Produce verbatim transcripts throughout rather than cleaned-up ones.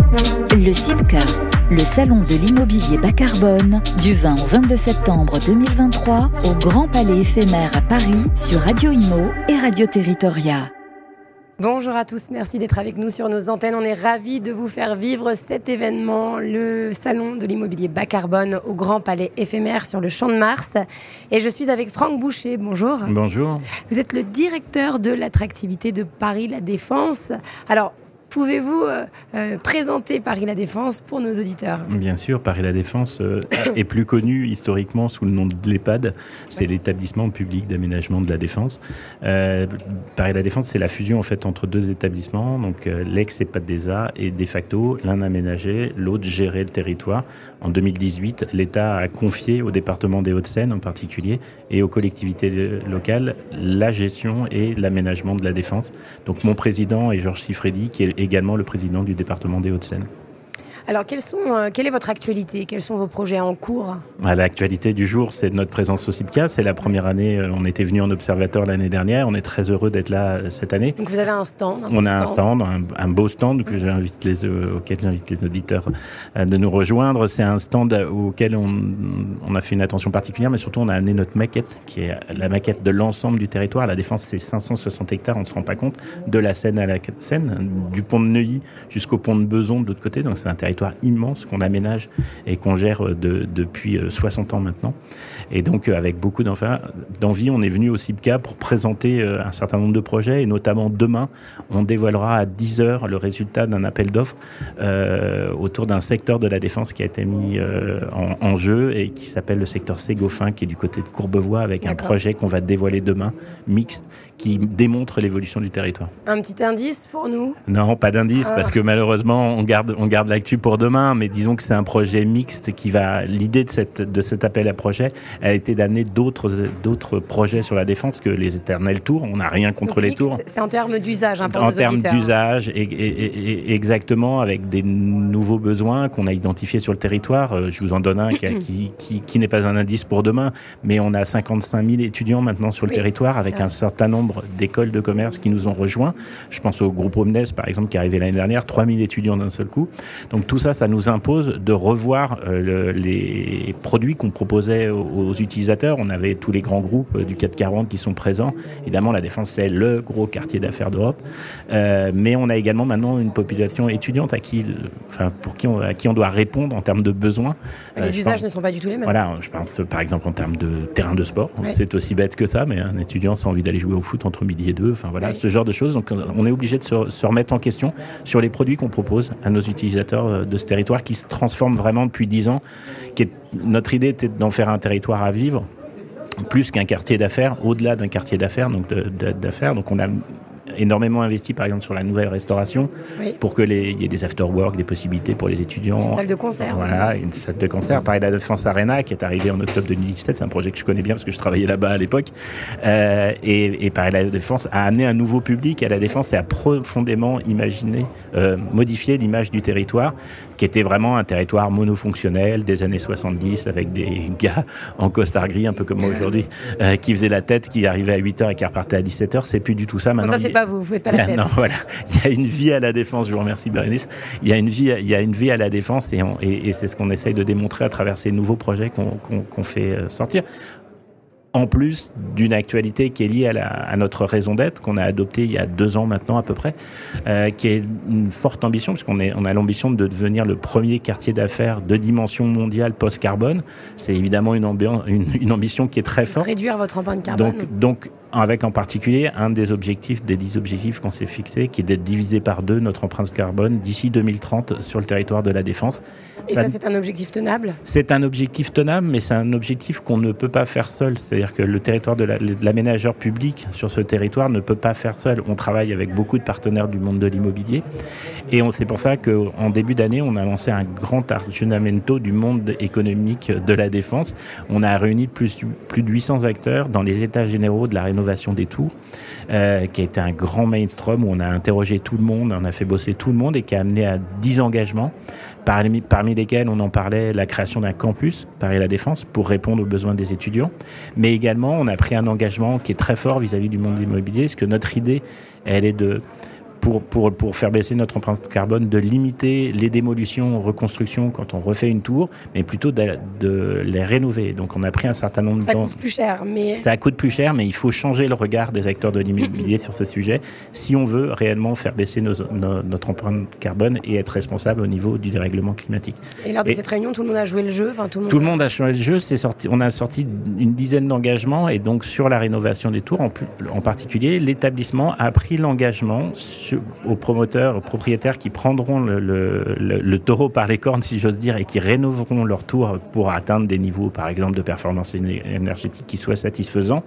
Le CIBCA, le salon de l'immobilier bas carbone, du vingt au vingt-deux septembre deux mille vingt-trois au Grand Palais éphémère à Paris sur Radio Imo et Radio Territoria. Bonjour à tous, merci d'être avec nous sur nos antennes. On est ravis de vous faire vivre cet événement, le salon de l'immobilier bas carbone au Grand Palais éphémère sur le Champ de Mars. Et je suis avec Franck Boucher, bonjour. Bonjour. Vous êtes le directeur de l'attractivité de Paris La Défense. Alors, pouvez-vous euh, euh, présenter Paris La Défense pour nos auditeurs ? Bien sûr, Paris La Défense euh, est plus connu historiquement sous le nom de l'EHPAD. C'est l'établissement public d'aménagement de la Défense. Euh, Paris La Défense, c'est la fusion en fait entre deux établissements, donc euh, l'ex-EHPAD des Arts et de facto l'un aménagé, l'autre gérait le territoire. En deux mille dix-huit, l'État a confié au département des Hauts-de-Seine en particulier et aux collectivités locales la gestion et l'aménagement de la Défense. Donc mon président est Georges Siffredi, qui est également le président du département des Hauts-de-Seine. Alors, quels sont, euh, quelle est votre actualité ? Quels sont vos projets en cours ? L'actualité du jour, c'est notre présence au CIBCA. C'est la première année, on était venu en observateur l'année dernière. On est très heureux d'être là cette année. Donc vous avez un stand un On a stand. un stand, un, un beau stand que j'invite les, auquel j'invite les auditeurs de nous rejoindre. C'est un stand auquel on, on a fait une attention particulière, mais surtout on a amené notre maquette, qui est la maquette de l'ensemble du territoire. La Défense, c'est cinq cent soixante hectares, on ne se rend pas compte, de la Seine à la Seine, du pont de Neuilly jusqu'au pont de Beson de l'autre côté. Donc c'est un territoire immense qu'on aménage et qu'on gère de, depuis soixante ans maintenant. Et donc, avec beaucoup d'envie, on est venu au CIBCA pour présenter un certain nombre de projets. Et notamment, demain, on dévoilera à dix heures le résultat d'un appel d'offres euh, autour d'un secteur de la Défense qui a été mis euh, en, en jeu et qui s'appelle le secteur Ségoffin, qui est du côté de Courbevoie, avec D'accord. un projet qu'on va dévoiler demain, mixte, qui démontre l'évolution du territoire. Un petit indice pour nous ? Non, pas d'indice, ah. parce que malheureusement, on garde, on garde l'actu pour demain, mais disons que c'est un projet mixte qui va... L'idée de, cette, de cet appel à projet a été d'amener d'autres, d'autres projets sur la Défense que les éternels tours. On n'a rien contre Donc, mixte, tours. C'est en termes d'usage, hein, pour en nos termes auditeurs. d'usage, et, et, et, exactement, avec des nouveaux besoins qu'on a identifiés sur le territoire. Je vous en donne un qui, qui, qui n'est pas un indice pour demain, mais on a cinquante-cinq mille étudiants maintenant sur le oui, territoire, avec un certain nombre d'écoles de commerce qui nous ont rejoints. Je pense au groupe Omnes, par exemple, qui est arrivé l'année dernière, trois mille étudiants d'un seul coup. Donc tout ça, ça nous impose de revoir euh, le, les produits qu'on proposait aux, aux utilisateurs. On avait tous les grands groupes du C A C quarante qui sont présents. Évidemment, la Défense, c'est le gros quartier d'affaires d'Europe. Euh, mais on a également maintenant une population étudiante à qui, enfin, pour qui on, à qui on doit répondre en termes de besoins. Les euh, usages pense, ne sont pas du tout les mêmes. Voilà, je pense par exemple en termes de terrain de sport. Ouais. C'est aussi bête que ça, mais un étudiant a envie d'aller jouer au foot entre midi et deux. Enfin voilà, ouais. ce genre de choses. Donc on est obligé de se, se remettre en question sur les produits qu'on propose à nos utilisateurs de ce territoire qui se transforme vraiment depuis dix ans. Qui est, notre idée était d'en faire un territoire à vivre, plus qu'un quartier d'affaires, au-delà d'un quartier d'affaires. Donc de, de, d'affaires. Donc on a énormément investi par exemple sur la nouvelle restauration oui. pour que les il y ait des after-work, des possibilités pour les étudiants. Une salle de concert. Voilà, aussi. une salle de concert. Pareil, la Défense Arena qui est arrivée en octobre deux mille dix-sept, c'est un projet que je connais bien parce que je travaillais là-bas à l'époque. Euh, et, et pareil, la Défense a amené un nouveau public à la Défense et a profondément imaginé, euh, modifié l'image du territoire, qui était vraiment un territoire monofonctionnel des années soixante-dix avec des gars en costard gris, un peu comme moi aujourd'hui, euh, qui faisaient la tête, qui arrivaient à huit heures et qui repartaient à dix-sept heures. C'est plus du tout ça maintenant. Bon, ça, c'est pas vous, vous faites pas la tête. Non, voilà. Il y a une vie à la Défense, je vous remercie Bérénice. Il y a une vie, il y a une vie à la Défense et, on, et, et c'est ce qu'on essaye de démontrer à travers ces nouveaux projets qu'on, qu'on, qu'on fait sortir. En plus d'une actualité qui est liée à, la, à notre raison d'être, qu'on a adoptée il y a deux ans maintenant à peu près, euh, qui est une forte ambition, parce qu'on est, on a l'ambition de devenir le premier quartier d'affaires de dimension mondiale post-carbone. C'est évidemment une, ambi- une, une ambition qui est très forte. Réduire votre empreinte carbone. Donc, donc avec en particulier un des objectifs, des dix objectifs qu'on s'est fixés, qui est d'être divisé par deux notre empreinte carbone d'ici deux mille trente sur le territoire de la Défense. Et ça, ça c'est un objectif tenable ? C'est un objectif tenable, mais c'est un objectif qu'on ne peut pas faire seul. C'est-à-dire que le territoire de, la, de l'aménageur public sur ce territoire ne peut pas faire seul. On travaille avec beaucoup de partenaires du monde de l'immobilier. Et on, c'est pour ça qu'en début d'année, on a lancé un grand aggiornamento du monde économique de la Défense. On a réuni plus, plus de huit cents acteurs dans les états généraux de la rénovation des tours, euh, qui a été un grand mainstream où on a interrogé tout le monde, on a fait bosser tout le monde et qui a amené à dix engagements. Parmi, parmi lesquels on en parlait la création d'un campus Paris La Défense pour répondre aux besoins des étudiants, mais également on a pris un engagement qui est très fort vis-à-vis du monde immobilier, parce que notre idée elle est de pour, pour, pour faire baisser notre empreinte carbone, de limiter les démolitions, reconstructions quand on refait une tour, mais plutôt de, de les rénover. Donc on a pris un certain nombre de temps. Ça coûte plus cher, mais... Ça coûte plus cher, mais il faut changer le regard des acteurs de l'immobilier sur ce sujet si on veut réellement faire baisser nos, nos, notre empreinte carbone et être responsable au niveau du dérèglement climatique. Et lors de et cette réunion, tout le monde a joué le jeu enfin, Tout le monde, tout le monde a joué le jeu. C'est sorti, on a sorti une dizaine d'engagements et donc sur la rénovation des tours, en, en particulier, l'établissement a pris l'engagement sur, aux promoteurs, aux propriétaires qui prendront le, le, le, le taureau par les cornes, si j'ose dire, et qui rénoveront leurs tours pour atteindre des niveaux, par exemple, de performance énergétique qui soient satisfaisants,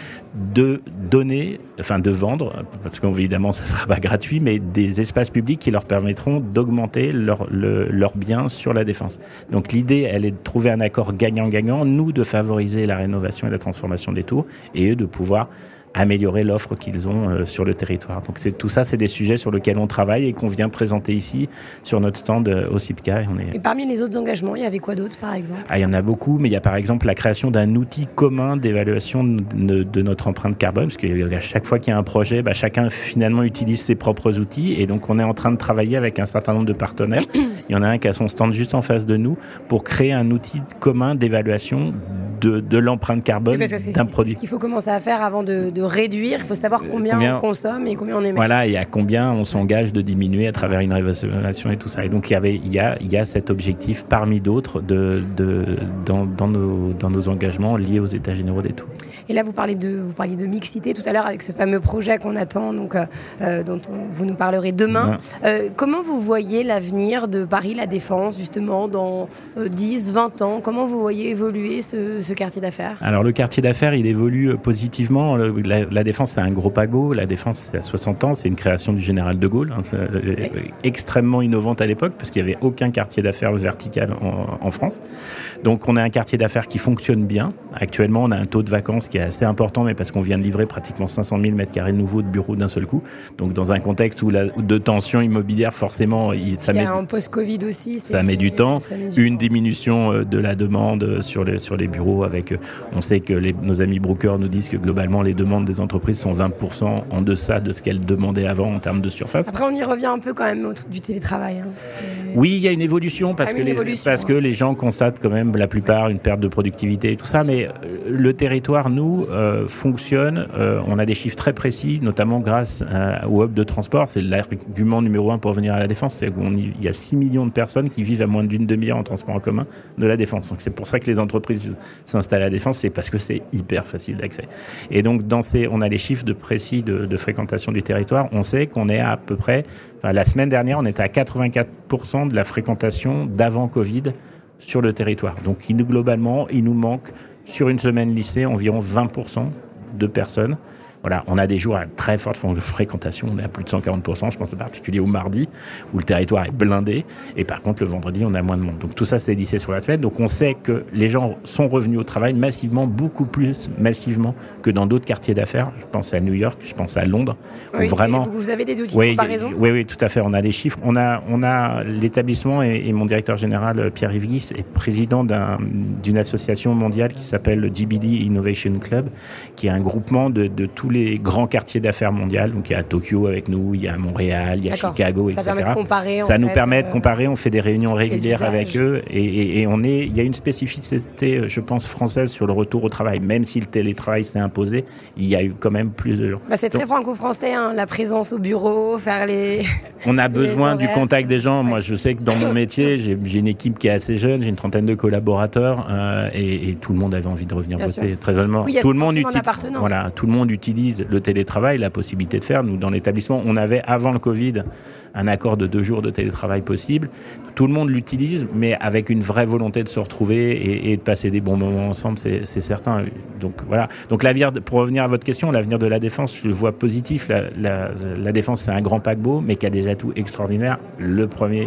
de donner, enfin de vendre, parce qu'évidemment ça ne sera pas gratuit, mais des espaces publics qui leur permettront d'augmenter leurs leur, leur biens sur la défense. Donc l'idée, elle est de trouver un accord gagnant-gagnant, nous de favoriser la rénovation et la transformation des tours, et eux de pouvoir améliorer l'offre qu'ils ont euh, sur le territoire. Donc c'est, tout ça, c'est des sujets sur lesquels on travaille et qu'on vient présenter ici sur notre stand euh, au CIPCA. Et, on est... et parmi les autres engagements, il y avait quoi d'autre par exemple ? Ah, il y en a beaucoup, mais il y a par exemple la création d'un outil commun d'évaluation de, de notre empreinte carbone, parce qu'à chaque fois qu'il y a un projet, bah, chacun finalement utilise ses propres outils, et donc on est en train de travailler avec un certain nombre de partenaires. Il y en a un qui a son stand juste en face de nous pour créer un outil commun d'évaluation de, de l'empreinte carbone oui, c'est, d'un c'est, produit. C'est ce qu'il faut commencer à faire avant de, de réduire. Il faut savoir combien, combien on consomme et combien on émet. Voilà, et à combien on s'engage de diminuer à travers une rénovation et tout ça. Et donc il y avait, il y a, il y a cet objectif parmi d'autres de, de dans, dans nos dans nos engagements liés aux États généraux des tours. Et là, vous parlez de vous parliez de mixité tout à l'heure avec ce fameux projet qu'on attend, donc euh, dont on, vous nous parlerez demain. Euh, comment vous voyez l'avenir de Paris La Défense justement dans euh, dix, vingt ans ? Comment vous voyez évoluer ce, ce quartier d'affaires ? Alors le quartier d'affaires, il évolue positivement. La, la Défense, c'est un gros paquebot. La Défense, c'est à soixante ans. C'est une création du général de Gaulle. Hein, c'est oui. extrêmement innovante à l'époque parce qu'il n'y avait aucun quartier d'affaires vertical en, en France. Donc on a un quartier d'affaires qui fonctionne bien. Actuellement, on a un taux de vacances qui est assez important, mais parce qu'on vient de livrer pratiquement cinq cent mille mètres carrés nouveaux de bureaux d'un seul coup. Donc dans un contexte où la, de tension immobilière, forcément, il, ça il y met, a un post-Covid aussi. C'est, ça met du temps. Met du une temps. diminution de la demande sur les, sur les bureaux. Avec, on sait que les, nos amis brokers nous disent que globalement, les demandes des entreprises sont vingt pour cent en deçà de ce qu'elles demandaient avant en termes de surface. Après, on y revient un peu quand même au du télétravail. Hein. Oui, il y a une évolution parce, ah, que, une les, évolution, parce hein. que les gens constatent quand même la plupart une perte de productivité et tout ça. Mais le territoire, nous, euh, fonctionne. Euh, on a des chiffres très précis, notamment grâce euh, au hub de transport. C'est l'argument numéro un pour venir à La Défense. C'est qu'il y a six millions de personnes qui vivent à moins d'une demi-heure en transport en commun de La Défense. Donc c'est pour ça que les entreprises s'installent à La Défense, c'est parce que c'est hyper facile d'accès. Et donc dans ces, on a les chiffres de précis de, de fréquentation du territoire. On sait qu'on est à, à peu près, enfin, la semaine dernière, on était à quatre-vingt-quatre pour cent de la fréquentation d'avant Covid sur le territoire. Donc il, globalement, il nous manque sur une semaine lycée environ vingt pour cent de personnes. Voilà, on a des jours à très forte fréquentation, on est à plus de cent quarante pour cent, je pense en particulier au mardi, où le territoire est blindé, et par contre le vendredi, on a moins de monde. Donc tout ça, c'est lissé sur la semaine. Donc on sait que les gens sont revenus au travail massivement, beaucoup plus massivement que dans d'autres quartiers d'affaires. Je pense à New York, je pense à Londres. Oui, vraiment... Vous avez des outils oui, de comparaison ? Oui, oui, tout à fait, on a des chiffres. On a, on a l'établissement et, et mon directeur général, Pierre-Yves Guis, est président d'un, d'une association mondiale qui s'appelle le G B D Innovation Club, qui est un groupement de, de tous les grands quartiers d'affaires mondiaux. Donc il y a Tokyo avec nous, il y a Montréal, il y a D'accord. Chicago, ça et cetera. Permet de comparer, ça nous fait, permet euh... de comparer, on fait des réunions régulières avec eux et, et, et on est, il y a une spécificité, je pense, française sur le retour au travail. Même si le télétravail s'est imposé, il y a eu quand même plus de gens. Bah c'est Donc, très franco-français, hein, la présence au bureau, faire les... On a besoin du contact des gens. Ouais. Moi, je sais que dans mon métier, j'ai, j'ai une équipe qui est assez jeune, j'ai une trentaine de collaborateurs euh, et, et tout le monde avait envie de revenir Bien bosser. Sûr. Très honnêtement, oui, tout le monde utilise, voilà, tout le monde utilise le télétravail, la possibilité de faire. Nous, dans l'établissement, on avait avant le Covid un accord de deux jours de télétravail possible. Tout le monde l'utilise, mais avec une vraie volonté de se retrouver et, et de passer des bons moments ensemble, c'est, c'est certain. Donc voilà. Donc l'avenir, pour revenir à votre question, l'avenir de La Défense, je le vois positif. La, la, la Défense, c'est un grand paquebot, mais qui a des atouts extraordinaires. Le premier,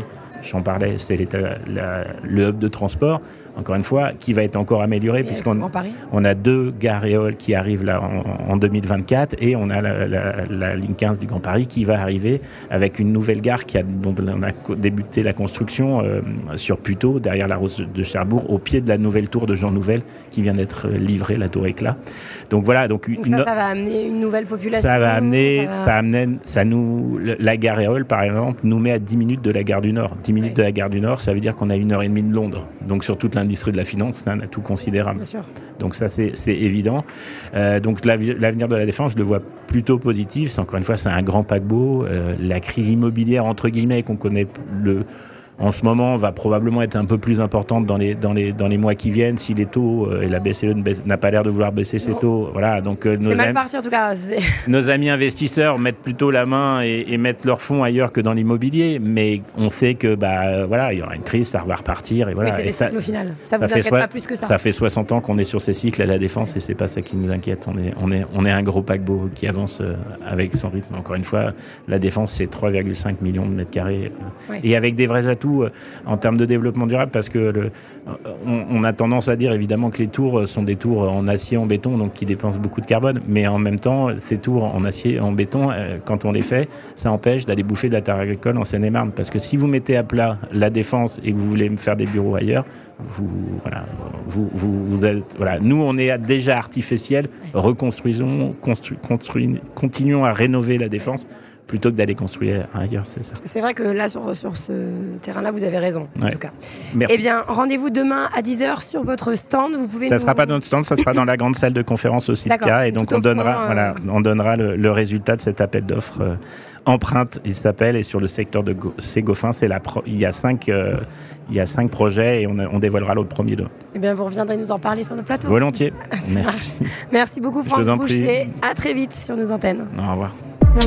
j'en parlais, c'est l'état, la, le hub de transport, encore une fois, qui va être encore amélioré, et puisqu'on on a deux gares Éole qui arrivent là en, en deux mille vingt-quatre, et on a la, la, la ligne quinze du Grand Paris qui va arriver avec une nouvelle gare qui a, dont on a débuté la construction euh, sur Puteaux, derrière la Rose de Cherbourg, au pied de la nouvelle tour de Jean Nouvel, qui vient d'être livrée, la tour Éclat. Donc voilà. Donc, donc ça, ça va amener une nouvelle population. Ça va amener, ça, va... ça amène, ça nous, la gare Éole, par exemple, nous met à dix minutes de la gare du Nord. dix minutes ouais. de la gare du Nord, ça veut dire qu'on a une heure et demie de Londres. Donc sur toute l'industrie de la finance, c'est un atout considérable. Bien sûr. Donc ça, c'est, c'est évident. Euh, donc l'avenir de la défense, je le vois plutôt positif. C'est, encore une fois, c'est un grand paquebot. Euh, la crise immobilière, entre guillemets, qu'on connaît le... en ce moment, va probablement être un peu plus importante dans les, dans les, dans les mois qui viennent, si les taux, euh, et la B C E n'a pas l'air de vouloir baisser ses taux. Voilà, donc, euh, c'est nos mal am- parti en tout cas. C'est... Nos amis investisseurs mettent plutôt la main et, et mettent leurs fonds ailleurs que dans l'immobilier, mais on sait que bah, voilà, il y aura une crise, ça va repartir. Et voilà. Oui, c'est et des ça, cycles au final. Ça vous ça inquiète so- pas plus que ça. Ça fait soixante ans qu'on est sur ces cycles à la défense et c'est pas ça qui nous inquiète. On est, on est, on est un gros paquebot qui avance euh, avec son rythme. Encore une fois, la défense, c'est trois virgule cinq millions de mètres carrés euh, ouais. et avec des vrais atouts euh, en termes de développement durable, parce que le, on, on a tendance à dire évidemment que les tours sont des tours en acier, en béton, donc qui dépensent beaucoup de carbone, mais en même temps, ces tours en acier, en béton, euh, quand on les fait, ça empêche d'aller bouffer de la terre agricole en Seine-et-Marne, parce que si vous mettez à plat la défense et que vous voulez faire des bureaux ailleurs, vous, voilà, vous, vous, vous êtes, voilà. Nous, on est déjà artificiel, reconstruisons, constru, construis, continuons à rénover la défense, plutôt que d'aller construire ailleurs, c'est ça. C'est vrai que là, sur, sur ce terrain-là, vous avez raison, en ouais. tout cas. Merci. Eh bien, rendez-vous demain à dix heures sur votre stand. Vous pouvez ça ne nous... sera pas dans notre stand, ça sera dans la grande salle de conférence au Sitka. Et donc, on donnera, fond, euh... voilà, on donnera le, le résultat de cet appel d'offres euh, empreinte, il s'appelle, et sur le secteur de Go- Ségofin, c'est la pro- il, y a cinq, euh, il y a cinq projets et on, a, on dévoilera le premier d'eux. Eh bien, vous reviendrez nous en parler sur nos plateaux. Volontiers. Merci. Merci beaucoup, Franck Boucher. À très vite sur nos antennes. Au revoir.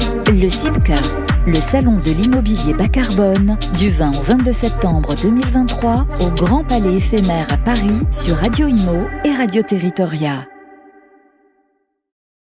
Le Sitka, le salon de l'immobilier bas carbone, du vingt au vingt-deux septembre deux mille vingt-trois au Grand Palais éphémère à Paris sur Radio Imo et Radio Territoria.